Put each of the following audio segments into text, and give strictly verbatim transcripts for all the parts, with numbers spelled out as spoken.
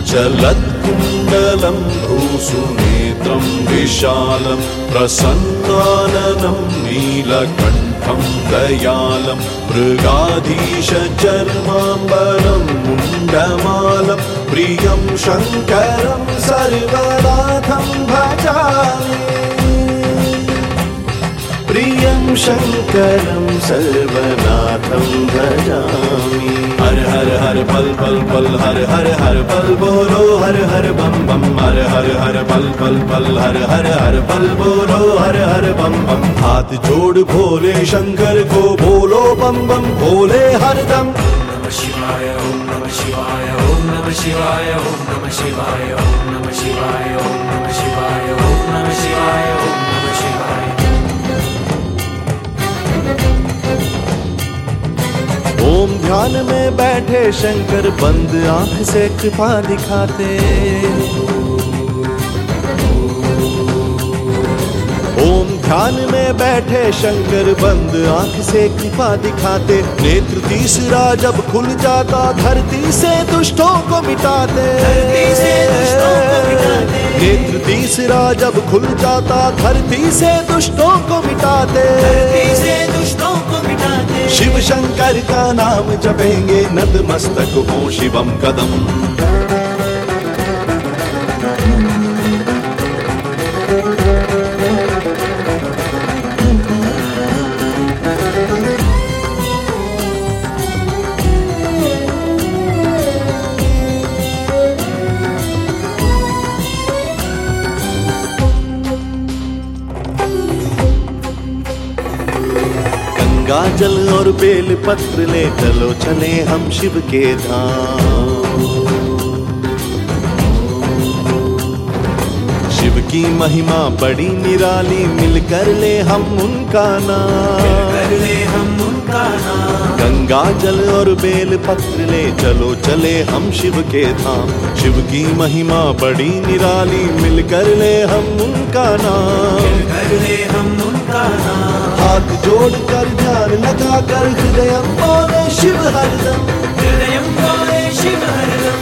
जलत्कुण्डलं भ्रूसुनेत्रं विशालं प्रसन्नाननं नीलकण्ठं दयालं मृगाधीशचर्माम्बरं मुण्डमालं प्रियं शङ्करं सर्वनाथं भजामि प्रियं शङ्करं सर्वनाथं भजामि। हर हर हर पल पल पल हर हर हर पल बोलो हर हर बम बम हर हर हर पल पल पल हर हर हर पल बोलो हर हर बम बम। हाथ जोड़ भोले शंकर को बोलो बम बम भोले हरदम। नमः शिवाय ओम नमः शिवाय ओम नमः शिवाय ओम नमः शिवाय ओम नमः शिवाय ओम नमः शिवाय ओम नमः शिवाय ओम नमः शिवाय। ओम ध्यान में बैठे शंकर बंद आंख से कृपा दिखाते। ओम ध्यान में बैठे शंकर बंद आंख से कृपा दिखाते। नेत्र तीसरा जब खुल जाता धरती से दुष्टों को मिटाते। नेत्र तीसरा जब खुल जाता धरती से दुष्टों को मिटाते। शिव शंकर का नाम जपेंगे नतमस्तक हो शिवम कदम। गंगा जल और बेल पत्र ले चलो चले हम शिव के धाम। शिव की महिमा बड़ी निराली मिलकर ले हम उनका नाम। मिलकर ले हम उनका नाम। गंगा जल और बेल पत्र ले चलो चले हम शिव के धाम। शिव की महिमा बड़ी निराली मिलकर ले हम उनका नाम। मिलकर ले हम उनका नाम। हाथ जोड़ कर ध्यान लगा कर हृदय बोले शिव हरदम। हृदय बोले शिव हरदम।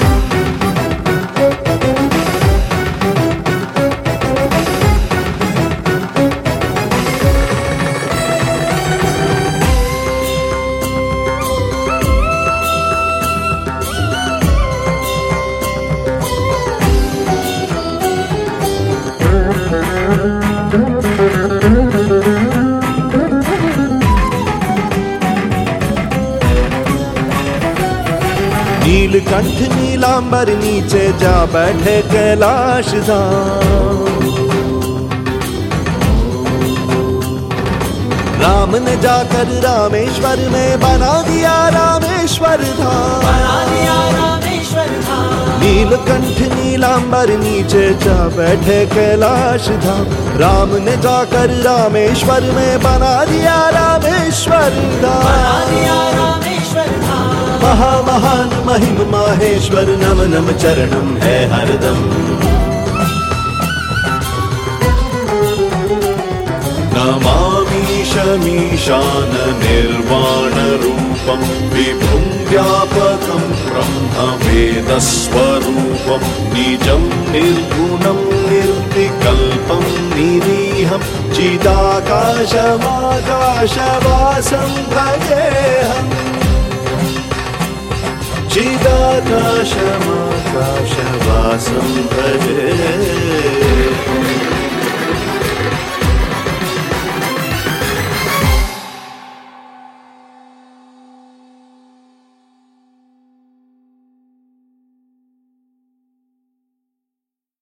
नीलकंठ नीलांबर नीचे जा बैठे कैलाश धाम। राम ने जाकर रामेश्वर में बना दिया रामेश्वर धाम। बना दिया रामेश्वर धाम। नीलकंठ नीलांबर नीचे जा बैठे कैलाश धाम। राम ने जाकर रामेश्वर में बना दिया रामेश्वर धाम। बना दिया रामेश्वर धाम। महा महान महिम माहेश्वर नम नम चरणम है हरदम। नमामि शमीशान निर्वाण रूपम विभुं व्यापकं ब्रह्म वेद स्वरूपम निजं निर्गुणं निर्विकल्पं निरीहं चिदाकाशमाकाशवासं भजेऽहम्। चिदाकाशमाकाशवासं भजे।